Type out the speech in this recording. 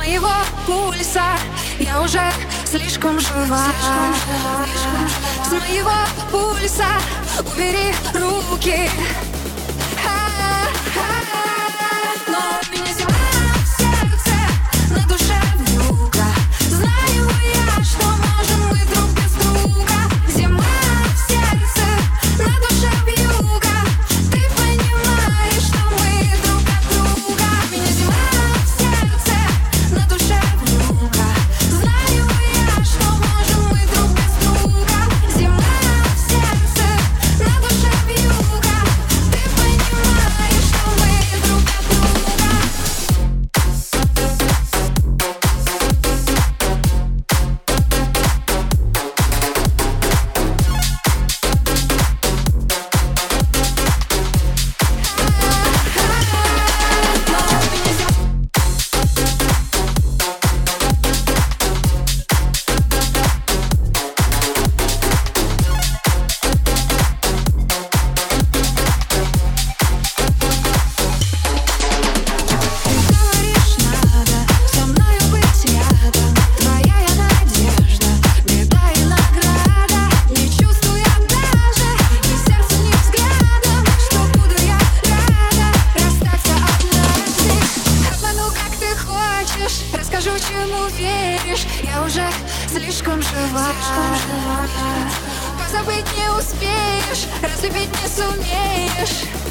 моего пульса. Я уже слишком жива. С моего пульса убери руки. Но у меня зима в сердце, на душе вьюга. Знаю я, что можем мы друг без друга. Зима в сердце, на душе вьюга. Ты понимаешь, что мы друг от друга. У меня зима в сердце, на душе вьюга. Знаю я, что можем мы друг без друга. Зима в сердце, на душе вьюга. Ты понимаешь, что мы друг от друга. Говоришь, надо со мною быть рядом. Твоя я надежда, беда и награда. Не чувствую даже ни сердцем, ни взглядом, что буду я рада расстаться однажды. Обману, как ты хочешь, расскажу, чему веришь. Я уже слишком жива. Позабыть не успеешь, разлюбить не сумеешь.